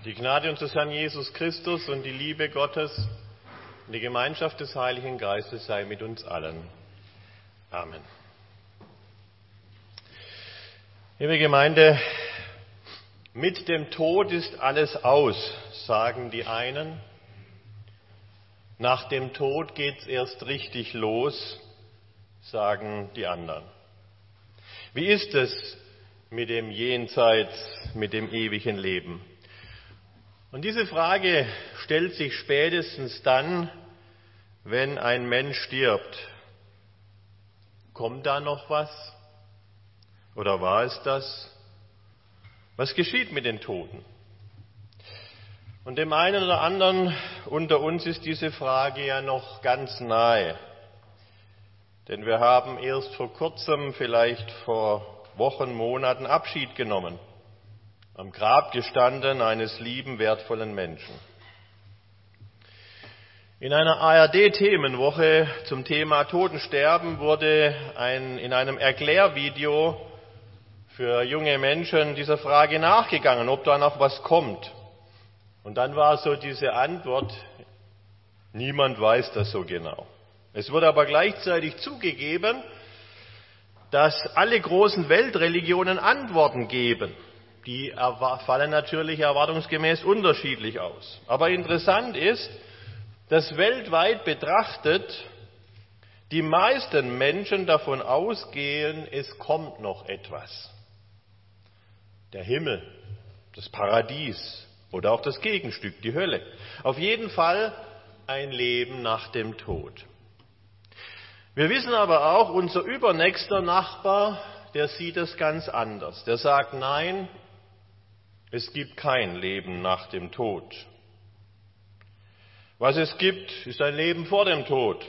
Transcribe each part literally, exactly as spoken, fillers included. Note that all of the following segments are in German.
Die Gnade unseres Herrn Jesus Christus und die Liebe Gottes und die Gemeinschaft des Heiligen Geistes sei mit uns allen. Amen. Liebe Gemeinde, mit dem Tod ist alles aus, sagen die einen. Nach dem Tod geht's erst richtig los, sagen die anderen. Wie ist es mit dem Jenseits, mit dem ewigen Leben? Und diese Frage stellt sich spätestens dann, wenn ein Mensch stirbt. Kommt da noch was? Oder war es das? Was geschieht mit den Toten? Und dem einen oder anderen unter uns ist diese Frage ja noch ganz nahe. Denn wir haben erst vor kurzem, vielleicht vor Wochen, Monaten Abschied genommen. Am Grab gestanden eines lieben, wertvollen Menschen. In einer A R D-Themenwoche zum Thema Totensterben wurde ein, in einem Erklärvideo für junge Menschen dieser Frage nachgegangen, ob da noch was kommt. Und dann war so diese Antwort, niemand weiß das so genau. Es wurde aber gleichzeitig zugegeben, dass alle großen Weltreligionen Antworten geben. Die fallen natürlich erwartungsgemäß unterschiedlich aus. Aber interessant ist, dass weltweit betrachtet die meisten Menschen davon ausgehen, es kommt noch etwas. Der Himmel, das Paradies oder auch das Gegenstück, die Hölle. Auf jeden Fall ein Leben nach dem Tod. Wir wissen aber auch, unser übernächster Nachbar, der sieht es ganz anders. Der sagt, nein, es gibt kein Leben nach dem Tod. Was es gibt, ist ein Leben vor dem Tod.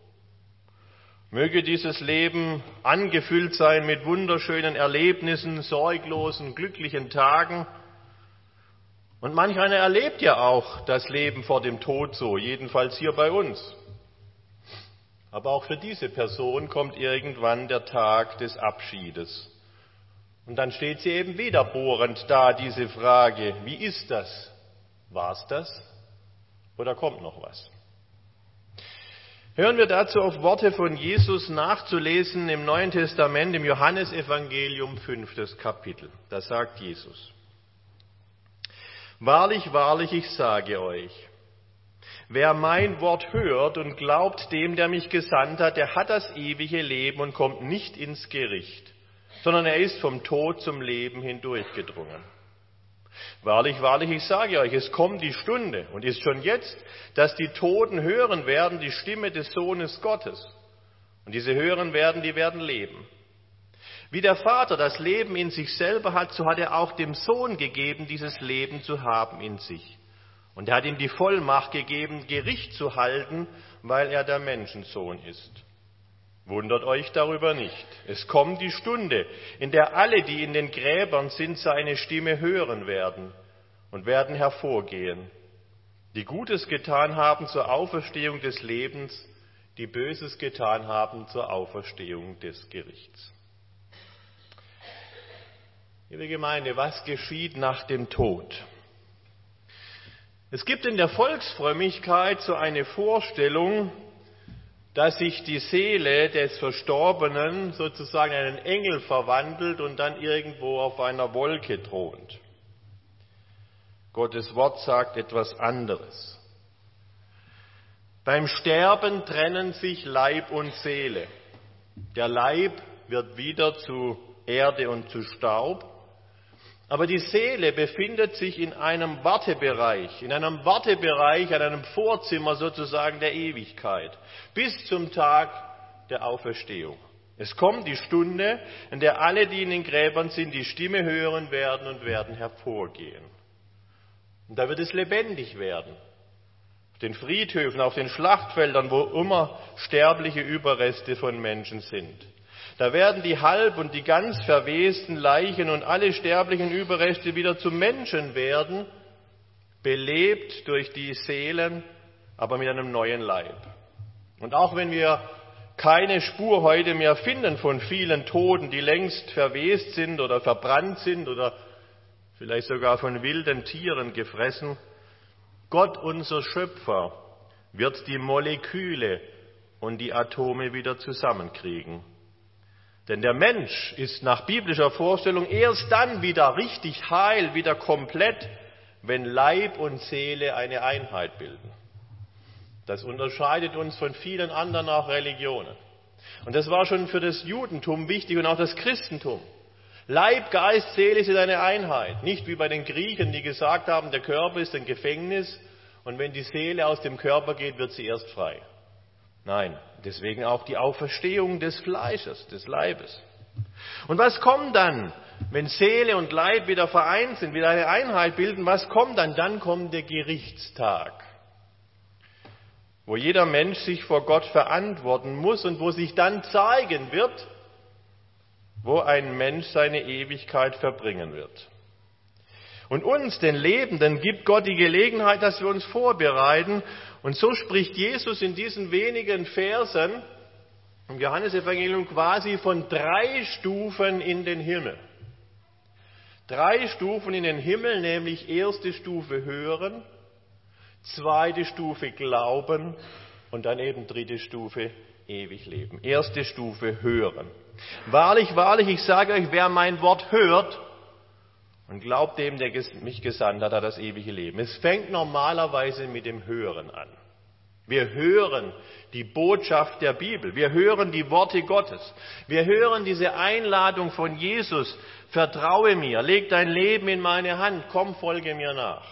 Möge dieses Leben angefüllt sein mit wunderschönen Erlebnissen, sorglosen, glücklichen Tagen. Und manch einer erlebt ja auch das Leben vor dem Tod so, jedenfalls hier bei uns. Aber auch für diese Person kommt irgendwann der Tag des Abschiedes. Und dann steht sie eben wieder bohrend da, diese Frage, wie ist das? War's das? Oder kommt noch was? Hören wir dazu auf Worte von Jesus nachzulesen im Neuen Testament, im Johannesevangelium, fünftes Kapitel. Da sagt Jesus: Wahrlich, wahrlich, ich sage euch, wer mein Wort hört und glaubt dem, der mich gesandt hat, der hat das ewige Leben und kommt nicht ins Gericht, sondern er ist vom Tod zum Leben hindurchgedrungen. Wahrlich, wahrlich, ich sage euch, es kommt die Stunde und ist schon jetzt, dass die Toten hören werden die Stimme des Sohnes Gottes. Und diese hören werden, die werden leben. Wie der Vater das Leben in sich selber hat, so hat er auch dem Sohn gegeben, dieses Leben zu haben in sich. Und er hat ihm die Vollmacht gegeben, Gericht zu halten, weil er der Menschensohn ist. Wundert euch darüber nicht. Es kommt die Stunde, in der alle, die in den Gräbern sind, seine Stimme hören werden und werden hervorgehen, die Gutes getan haben zur Auferstehung des Lebens, die Böses getan haben zur Auferstehung des Gerichts. Liebe Gemeinde, was geschieht nach dem Tod? Es gibt in der Volksfrömmigkeit so eine Vorstellung, dass sich die Seele des Verstorbenen sozusagen in einen Engel verwandelt und dann irgendwo auf einer Wolke thront. Gottes Wort sagt etwas anderes. Beim Sterben trennen sich Leib und Seele. Der Leib wird wieder zu Erde und zu Staub. Aber die Seele befindet sich in einem Wartebereich, in einem Wartebereich, in einem Vorzimmer sozusagen der Ewigkeit, bis zum Tag der Auferstehung. Es kommt die Stunde, in der alle, die in den Gräbern sind, die Stimme hören werden und werden hervorgehen. Und da wird es lebendig werden. Auf den Friedhöfen, auf den Schlachtfeldern, wo immer sterbliche Überreste von Menschen sind. Da werden die halb und die ganz verwesten Leichen und alle sterblichen Überreste wieder zu Menschen werden, belebt durch die Seelen, aber mit einem neuen Leib. Und auch wenn wir keine Spur heute mehr finden von vielen Toten, die längst verwest sind oder verbrannt sind oder vielleicht sogar von wilden Tieren gefressen. Gott, unser Schöpfer, wird die Moleküle und die Atome wieder zusammenkriegen. Denn der Mensch ist nach biblischer Vorstellung erst dann wieder richtig heil, wieder komplett, wenn Leib und Seele eine Einheit bilden. Das unterscheidet uns von vielen anderen auch Religionen. Und das war schon für das Judentum wichtig und auch das Christentum. Leib, Geist, Seele sind eine Einheit. Nicht wie bei den Griechen, die gesagt haben, der Körper ist ein Gefängnis und wenn die Seele aus dem Körper geht, wird sie erst frei. Nein, deswegen auch die Auferstehung des Fleisches, des Leibes. Und was kommt dann, wenn Seele und Leib wieder vereint sind, wieder eine Einheit bilden? Was kommt dann? Dann kommt der Gerichtstag, wo jeder Mensch sich vor Gott verantworten muss und wo sich dann zeigen wird, wo ein Mensch seine Ewigkeit verbringen wird. Und uns, den Lebenden, gibt Gott die Gelegenheit, dass wir uns vorbereiten. Und so spricht Jesus in diesen wenigen Versen im Johannesevangelium quasi von drei Stufen in den Himmel. Drei Stufen in den Himmel, nämlich erste Stufe hören, zweite Stufe glauben und dann eben dritte Stufe ewig leben. Erste Stufe hören. Wahrlich, wahrlich, ich sage euch, wer mein Wort hört und glaubt dem, der mich gesandt hat, hat das ewige Leben. Es fängt normalerweise mit dem Hören an. Wir hören die Botschaft der Bibel. Wir hören die Worte Gottes. Wir hören diese Einladung von Jesus. Vertraue mir, leg dein Leben in meine Hand, komm, folge mir nach.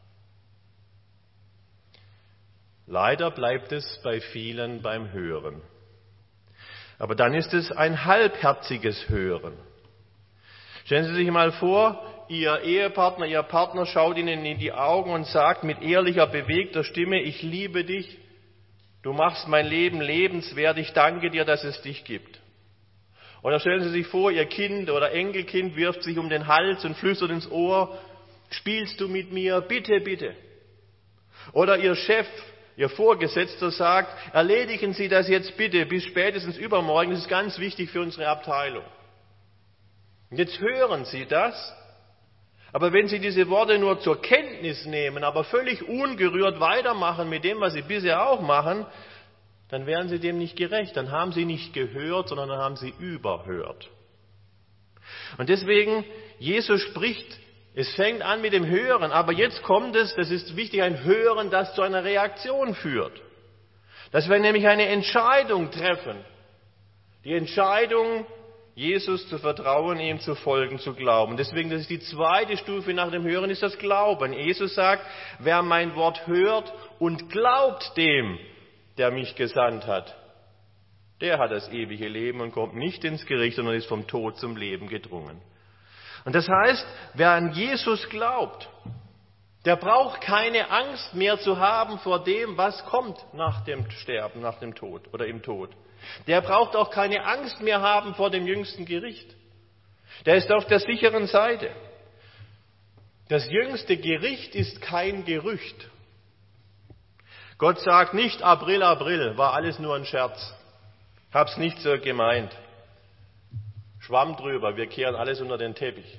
Leider bleibt es bei vielen beim Hören. Aber dann ist es ein halbherziges Hören. Stellen Sie sich mal vor, Ihr Ehepartner, Ihr Partner schaut Ihnen in die Augen und sagt mit ehrlicher, bewegter Stimme, ich liebe dich, du machst mein Leben lebenswert, ich danke dir, dass es dich gibt. Oder stellen Sie sich vor, Ihr Kind oder Enkelkind wirft sich um den Hals und flüstert ins Ohr, spielst du mit mir, bitte, bitte. Oder Ihr Chef, Ihr Vorgesetzter sagt, erledigen Sie das jetzt bitte bis spätestens übermorgen, das ist ganz wichtig für unsere Abteilung. Und jetzt hören Sie das, aber wenn Sie diese Worte nur zur Kenntnis nehmen, aber völlig ungerührt weitermachen mit dem, was Sie bisher auch machen, dann werden Sie dem nicht gerecht. Dann haben Sie nicht gehört, sondern dann haben Sie überhört. Und deswegen, Jesus spricht, es fängt an mit dem Hören, aber jetzt kommt es, das ist wichtig, ein Hören, das zu einer Reaktion führt. Dass wir nämlich eine Entscheidung treffen. Die Entscheidung, Jesus zu vertrauen, ihm zu folgen, zu glauben. Deswegen, das ist die zweite Stufe nach dem Hören, ist das Glauben. Jesus sagt, wer mein Wort hört und glaubt dem, der mich gesandt hat, der hat das ewige Leben und kommt nicht ins Gericht, sondern ist vom Tod zum Leben gedrungen. Und das heißt, wer an Jesus glaubt, der braucht keine Angst mehr zu haben vor dem, was kommt nach dem Sterben, nach dem Tod oder im Tod. Der braucht auch keine Angst mehr haben vor dem jüngsten Gericht. Der ist auf der sicheren Seite. Das jüngste Gericht ist kein Gerücht. Gott sagt nicht, April, April, war alles nur ein Scherz. Hab's nicht so gemeint. Schwamm drüber, wir kehren alles unter den Teppich.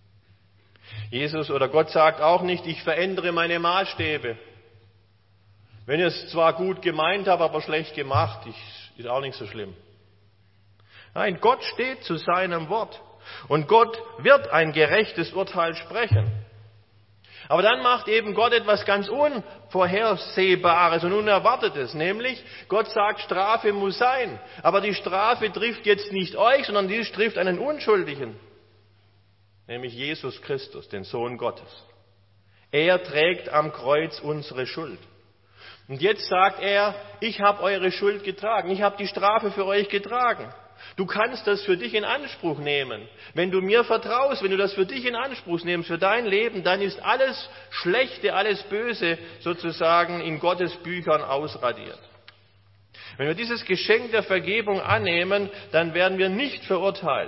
Jesus oder Gott sagt auch nicht, ich verändere meine Maßstäbe. Wenn ihr es zwar gut gemeint habt, aber schlecht gemacht, ich, ist auch nicht so schlimm. Nein, Gott steht zu seinem Wort und Gott wird ein gerechtes Urteil sprechen. Aber dann macht eben Gott etwas ganz Unvorhersehbares und Unerwartetes, nämlich Gott sagt, Strafe muss sein. Aber die Strafe trifft jetzt nicht euch, sondern die trifft einen Unschuldigen, nämlich Jesus Christus, den Sohn Gottes. Er trägt am Kreuz unsere Schuld. Und jetzt sagt er, ich habe eure Schuld getragen, ich habe die Strafe für euch getragen. Du kannst das für dich in Anspruch nehmen. Wenn du mir vertraust, wenn du das für dich in Anspruch nimmst, für dein Leben, dann ist alles Schlechte, alles Böse sozusagen in Gottes Büchern ausradiert. Wenn wir dieses Geschenk der Vergebung annehmen, dann werden wir nicht verurteilt.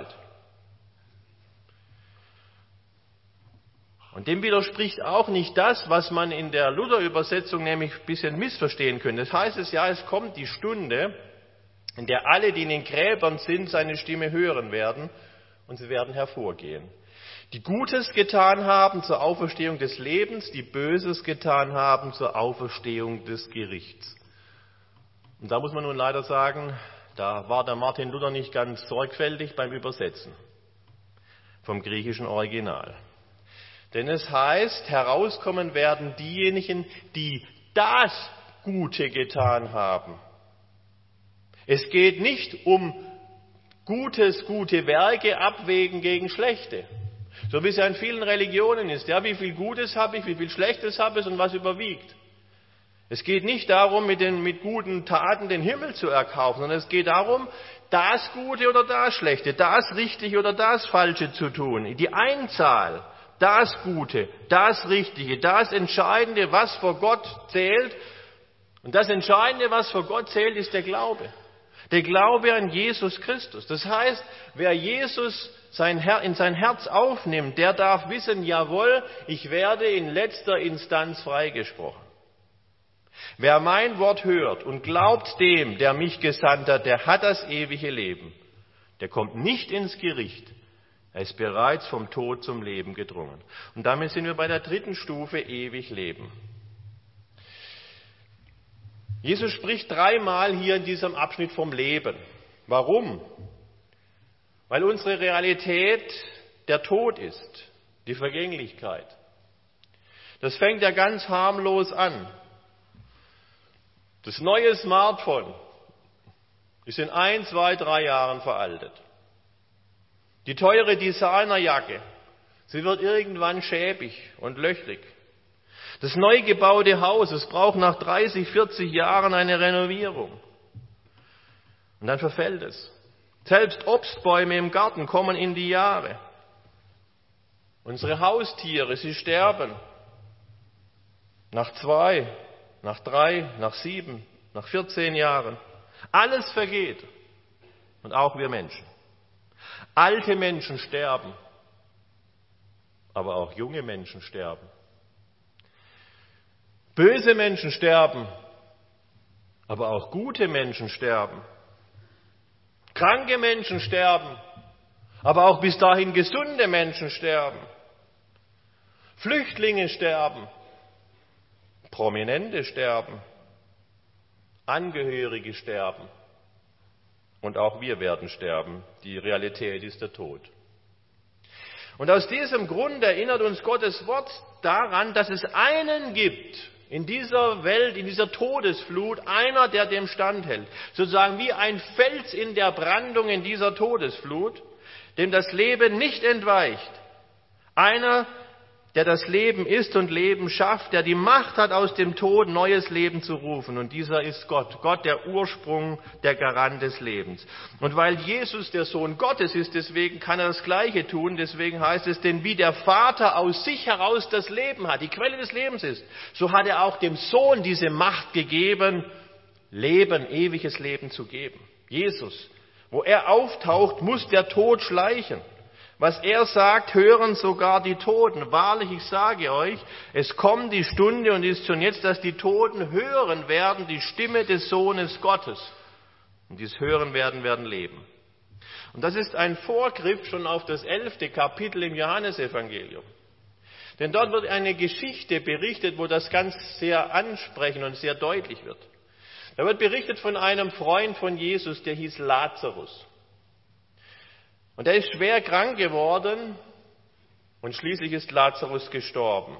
Und dem widerspricht auch nicht das, was man in der Luther-Übersetzung nämlich ein bisschen missverstehen könnte. Das heißt es ja, es kommt die Stunde, in der alle, die in den Gräbern sind, seine Stimme hören werden und sie werden hervorgehen. die Gutes getan haben zur Auferstehung des Lebens, die Böses getan haben zur Auferstehung des Gerichts. Und da muss man nun leider sagen, da war der Martin Luther nicht ganz sorgfältig beim Übersetzen vom griechischen Original. Denn es heißt, herauskommen werden diejenigen, die das Gute getan haben. Es geht nicht um Gutes, gute Werke abwägen gegen schlechte. So wie es ja in vielen Religionen ist. Ja, wie viel Gutes habe ich, wie viel Schlechtes habe ich und was überwiegt. Es geht nicht darum, mit, den, mit guten Taten den Himmel zu erkaufen, sondern es geht darum, das Gute oder das Schlechte, das Richtige oder das Falsche zu tun. Die Einzahl, das Gute, das Richtige, das Entscheidende, was vor Gott zählt. Und das Entscheidende, was vor Gott zählt, ist der Glaube. Der Glaube an Jesus Christus. Das heißt, wer Jesus sein Her- in sein Herz aufnimmt, der darf wissen, jawohl, ich werde in letzter Instanz freigesprochen. Wer mein Wort hört und glaubt dem, der mich gesandt hat, der hat das ewige Leben. Der kommt nicht ins Gericht. Er ist bereits vom Tod zum Leben gedrungen. Und damit sind wir bei der dritten Stufe, ewig Leben. Jesus spricht dreimal hier in diesem Abschnitt vom Leben. Warum? Weil unsere Realität der Tod ist, die Vergänglichkeit. Das fängt ja ganz harmlos an. Das neue Smartphone ist in ein, zwei, drei Jahren veraltet. Die teure Designerjacke, sie wird irgendwann schäbig und löchrig. Das neu gebaute Haus, es braucht nach dreißig, vierzig Jahren eine Renovierung. Und dann verfällt es. Selbst Obstbäume im Garten kommen in die Jahre. Unsere Haustiere, sie sterben. Nach zwei, nach drei, nach sieben, nach vierzehn Jahren. Alles vergeht. Und auch wir Menschen. Alte Menschen sterben. Aber auch junge Menschen sterben. Böse Menschen sterben, aber auch gute Menschen sterben. Kranke Menschen sterben, aber auch bis dahin gesunde Menschen sterben. Flüchtlinge sterben, Prominente sterben, Angehörige sterben und auch wir werden sterben. Die Realität ist der Tod. Und aus diesem Grund erinnert uns Gottes Wort daran, dass es einen gibt, in dieser Welt, in dieser Todesflut, einer, der dem standhält. Sozusagen wie ein Fels in der Brandung in dieser Todesflut, dem das Leben nicht entweicht. Einer, der das Leben ist und Leben schafft, der die Macht hat, aus dem Tod neues Leben zu rufen. Und dieser ist Gott. Gott, der Ursprung, der Garant des Lebens. Und weil Jesus der Sohn Gottes ist, deswegen kann er das Gleiche tun. Deswegen heißt es, denn wie der Vater aus sich heraus das Leben hat, die Quelle des Lebens ist, so hat er auch dem Sohn diese Macht gegeben, Leben, ewiges Leben zu geben. Jesus, wo er auftaucht, muss der Tod schleichen. Was er sagt, hören sogar die Toten. Wahrlich, ich sage euch, es kommt die Stunde und ist schon jetzt, dass die Toten hören werden die Stimme des Sohnes Gottes. Und dies hören werden, werden leben. Und das ist ein Vorgriff schon auf das elfte Kapitel im Johannesevangelium. Denn dort wird eine Geschichte berichtet, wo das ganz sehr ansprechend und sehr deutlich wird. Da wird berichtet von einem Freund von Jesus, der hieß Lazarus. Und er ist schwer krank geworden und schließlich ist Lazarus gestorben.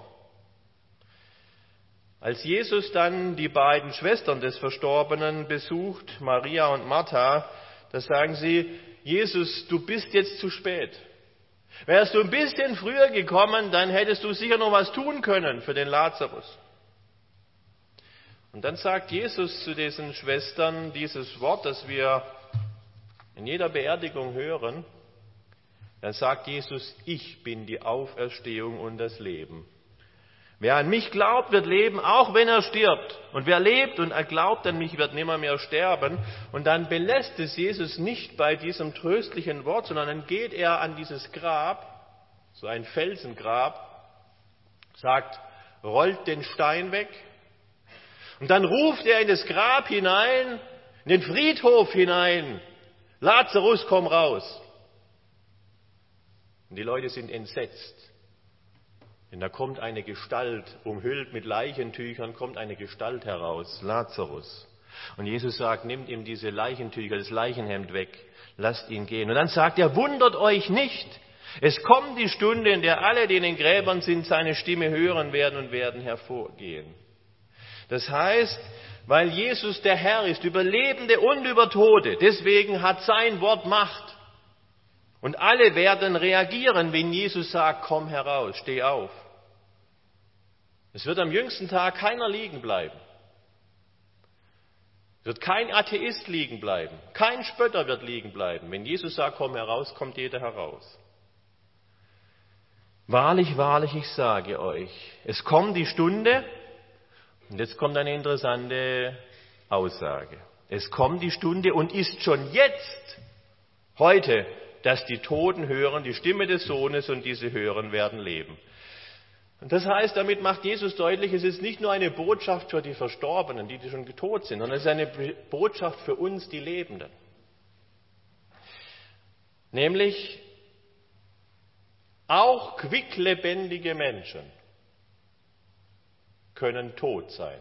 Als Jesus dann die beiden Schwestern des Verstorbenen besucht, Maria und Martha, da sagen sie, Jesus, du bist jetzt zu spät. Wärst du ein bisschen früher gekommen, dann hättest du sicher noch was tun können für den Lazarus. Und dann sagt Jesus zu diesen Schwestern dieses Wort, das wir in jeder Beerdigung hören. Dann sagt Jesus, ich bin die Auferstehung und das Leben. Wer an mich glaubt, wird leben, auch wenn er stirbt. Und wer lebt und er glaubt an mich, wird nimmer mehr sterben. Und dann belässt es Jesus nicht bei diesem tröstlichen Wort, sondern dann geht er an dieses Grab, so ein Felsengrab, sagt, rollt den Stein weg. Und dann ruft er in das Grab hinein, in den Friedhof hinein, Lazarus, komm raus. Und die Leute sind entsetzt. Denn da kommt eine Gestalt, umhüllt mit Leichentüchern, kommt eine Gestalt heraus, Lazarus. Und Jesus sagt, nimmt ihm diese Leichentücher, das Leichenhemd weg, lasst ihn gehen. Und dann sagt er, wundert euch nicht. Es kommt die Stunde, in der alle, die in den Gräbern sind, seine Stimme hören werden und werden hervorgehen. Das heißt, weil Jesus der Herr ist, über Lebende und über Tote, deswegen hat sein Wort Macht. Und alle werden reagieren, wenn Jesus sagt, komm heraus, steh auf. Es wird am jüngsten Tag keiner liegen bleiben. Es wird kein Atheist liegen bleiben. Kein Spötter wird liegen bleiben. Wenn Jesus sagt, komm heraus, kommt jeder heraus. Wahrlich, wahrlich, ich sage euch, es kommt die Stunde, und jetzt kommt eine interessante Aussage. Es kommt die Stunde und ist schon jetzt, heute, dass die Toten hören die Stimme des Sohnes und diese hören werden leben. Und das heißt, damit macht Jesus deutlich, es ist nicht nur eine Botschaft für die Verstorbenen, die, die schon tot sind, sondern es ist eine Botschaft für uns, die Lebenden. Nämlich, auch quicklebendige Menschen können tot sein.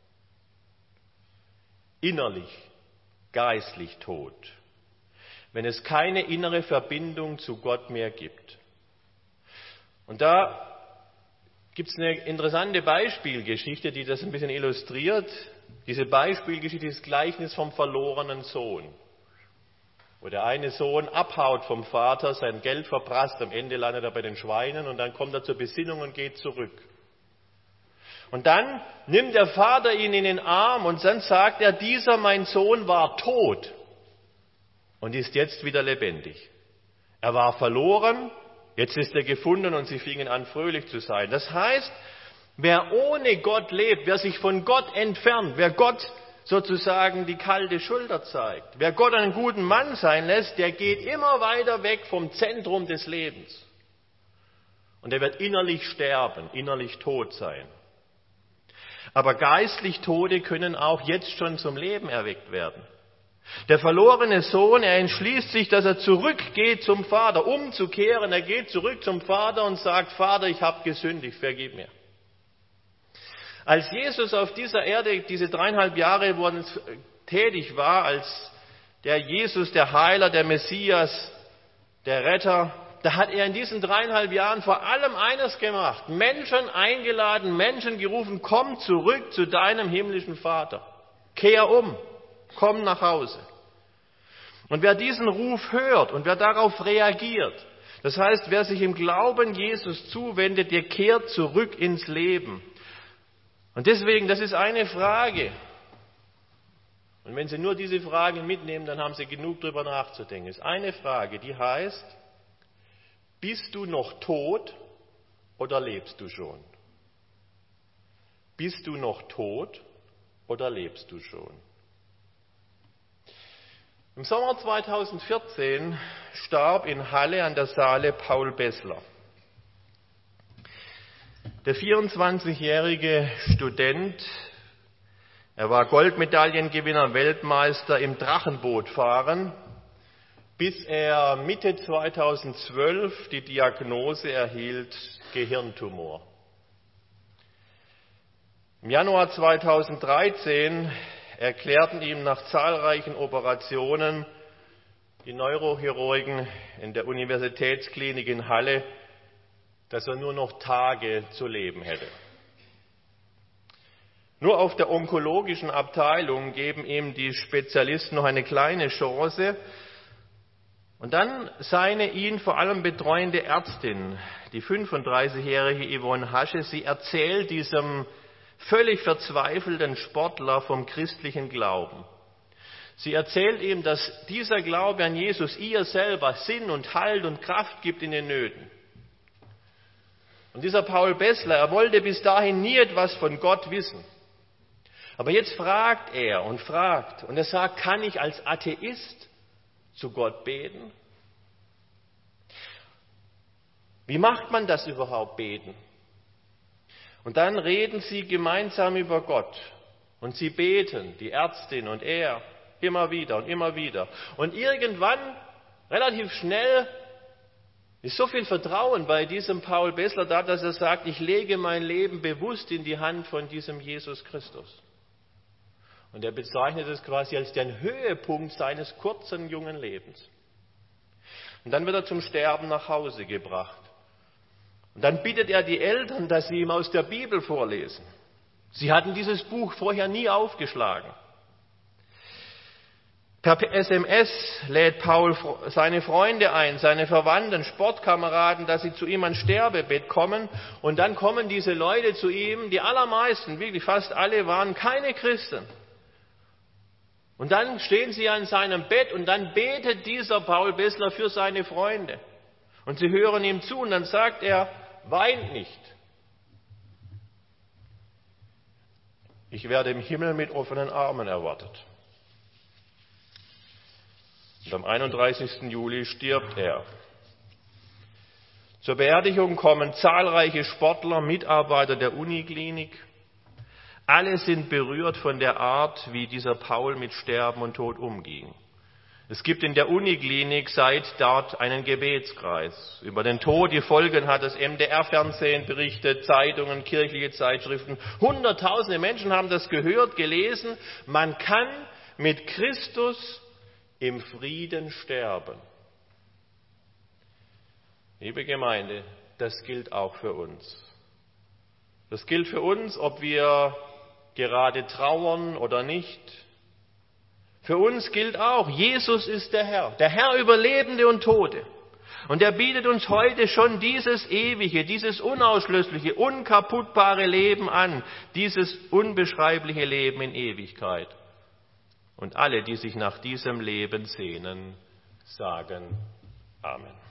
Innerlich, geistlich tot. Wenn es keine innere Verbindung zu Gott mehr gibt. Und da gibt es eine interessante Beispielgeschichte, die das ein bisschen illustriert. Diese Beispielgeschichte ist das Gleichnis vom verlorenen Sohn. Wo der eine Sohn abhaut vom Vater, sein Geld verprasst, am Ende landet er bei den Schweinen und dann kommt er zur Besinnung und geht zurück. Und dann nimmt der Vater ihn in den Arm und dann sagt er, dieser mein Sohn war tot und ist jetzt wieder lebendig. Er war verloren, jetzt ist er gefunden und sie fingen an, fröhlich zu sein. Das heißt, wer ohne Gott lebt, wer sich von Gott entfernt, wer Gott sozusagen die kalte Schulter zeigt, wer Gott einen guten Mann sein lässt, der geht immer weiter weg vom Zentrum des Lebens. Und er wird innerlich sterben, innerlich tot sein. Aber geistlich Tote können auch jetzt schon zum Leben erweckt werden. Der verlorene Sohn, er entschließt sich, dass er zurückgeht zum Vater, umzukehren. Er geht zurück zum Vater und sagt, Vater, ich habe gesündigt, vergib mir. Als Jesus auf dieser Erde diese dreieinhalb Jahre wo er tätig war, als der Jesus, der Heiler, der Messias, der Retter, da hat er in diesen dreieinhalb Jahren vor allem eines gemacht. Menschen eingeladen, Menschen gerufen, komm zurück zu deinem himmlischen Vater. Kehr um, komm nach Hause. Und wer diesen Ruf hört und wer darauf reagiert, das heißt, wer sich im Glauben Jesus zuwendet, der kehrt zurück ins Leben. Und deswegen, das ist eine Frage. Und wenn Sie nur diese Frage mitnehmen, dann haben Sie genug darüber nachzudenken. Es ist eine Frage, die heißt, bist du noch tot oder lebst du schon? Bist du noch tot oder lebst du schon? Im Sommer zweitausendvierzehn starb in Halle an der Saale Paul Bessler. Der vierundzwanzigjährige Student, er war Goldmedaillengewinner, Weltmeister im Drachenbootfahren, bis er Mitte zweitausendzwölf die Diagnose erhielt, Gehirntumor. Im Januar zweitausenddreizehn erklärten ihm nach zahlreichen Operationen die Neurochirurgen in der Universitätsklinik in Halle, dass er nur noch Tage zu leben hätte. Nur auf der onkologischen Abteilung geben ihm die Spezialisten noch eine kleine Chance. Und dann seine ihn vor allem betreuende Ärztin, die fünfunddreißigjährige Yvonne Hasche, sie erzählt diesem völlig verzweifelten Sportler vom christlichen Glauben. Sie erzählt ihm, dass dieser Glaube an Jesus ihr selber Sinn und Halt und Kraft gibt in den Nöten. Und dieser Paul Bessler, er wollte bis dahin nie etwas von Gott wissen. Aber jetzt fragt er und fragt und er sagt, kann ich als Atheist zu Gott beten? Wie macht man das überhaupt, beten? Und dann reden sie gemeinsam über Gott und sie beten, die Ärztin und er, immer wieder und immer wieder. Und irgendwann, relativ schnell, ist so viel Vertrauen bei diesem Paul Bessler da, dass er sagt, ich lege mein Leben bewusst in die Hand von diesem Jesus Christus. Und er bezeichnet es quasi als den Höhepunkt seines kurzen, jungen Lebens. Und dann wird er zum Sterben nach Hause gebracht. Und dann bittet er die Eltern, dass sie ihm aus der Bibel vorlesen. Sie hatten dieses Buch vorher nie aufgeschlagen. Per S M S lädt Paul seine Freunde ein, seine Verwandten, Sportkameraden, dass sie zu ihm ans Sterbebett kommen. Und dann kommen diese Leute zu ihm, die allermeisten, wirklich fast alle, waren keine Christen. Und dann stehen sie an seinem Bett und dann betet dieser Paul Bessler für seine Freunde. Und sie hören ihm zu und dann sagt er, weint nicht. Ich werde im Himmel mit offenen Armen erwartet. Und am einunddreißigsten Juli stirbt er. Zur Beerdigung kommen zahlreiche Sportler, Mitarbeiter der Uniklinik. Alle sind berührt von der Art, wie dieser Paul mit Sterben und Tod umging. Es gibt in der Uniklinik seit dort einen Gebetskreis. Über den Tod, die Folgen hat das M D R-Fernsehen berichtet, Zeitungen, kirchliche Zeitschriften. Hunderttausende Menschen haben das gehört, gelesen. Man kann mit Christus im Frieden sterben. Liebe Gemeinde, das gilt auch für uns. Das gilt für uns, ob wir gerade trauern oder nicht. Für uns gilt auch, Jesus ist der Herr, der Herr über Lebende und Tote. Und er bietet uns heute schon dieses ewige, dieses unausschließliche, unkaputtbare Leben an, dieses unbeschreibliche Leben in Ewigkeit. Und alle, die sich nach diesem Leben sehnen, sagen Amen.